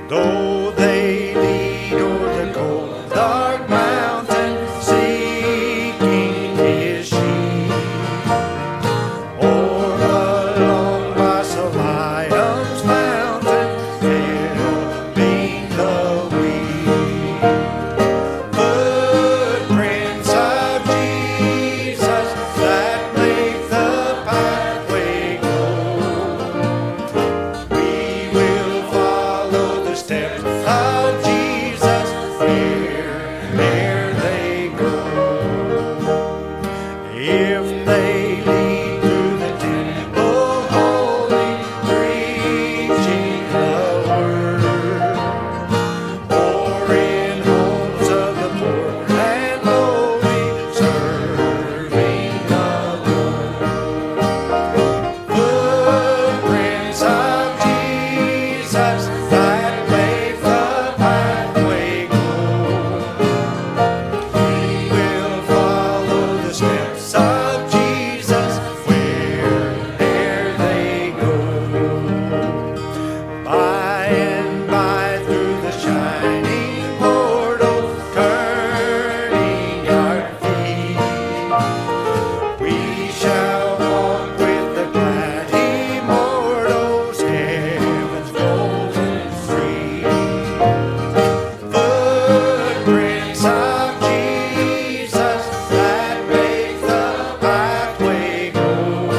Though they lead o'er the cold, dark mountain, seeking his sheep, or along by Solomon's mountain, filling the wheat. Footprints of Jesus that make the pathway go. We will follow the steps of Jesus where'er they go. If they lead through the temple holy, preaching the word, or in homes of the poor and lowly, serving the Lord. Footprints of Jesus that make the pathway go. We will follow the steps of Jesus where'er they go. By and by through the shining portal, turning our feet, we shall walk with the glad immortals, heaven's golden street. Footprints of Jesus that make the pathway go.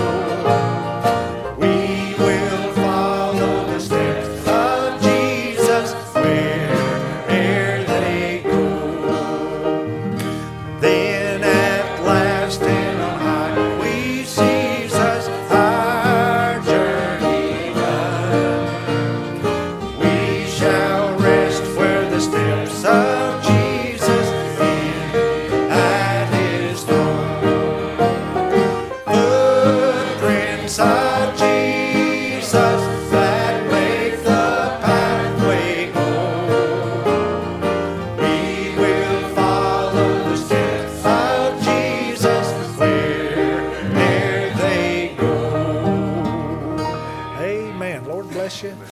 We will follow the steps of Jesus where'er they go. Then at last and on high we see us, our journey done. We shall rest where the steps of Jesus end at his throne. Footprints of Jesus that make the pathway go. We will follow the steps of Jesus where'er they go. Amen. Lord bless you.